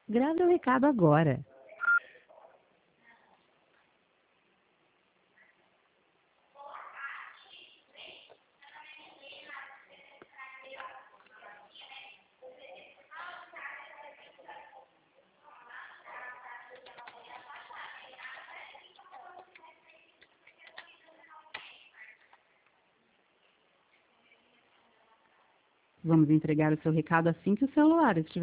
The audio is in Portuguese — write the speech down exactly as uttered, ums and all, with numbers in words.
Grave o recado agora. Vamos entregar o seu recado assim que o celular estiver